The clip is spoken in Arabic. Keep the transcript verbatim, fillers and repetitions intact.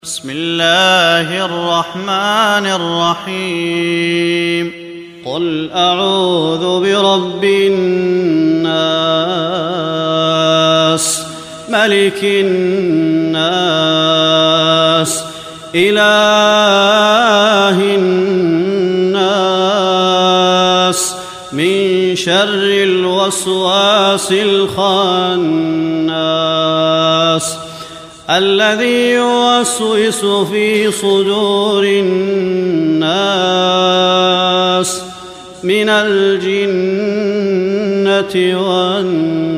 بسم الله الرحمن الرحيم قل أعوذ برب الناس ملك الناس إله الناس من شر الوسواس الخناس الذي يوسوس في صدور الناس من الجنة والناس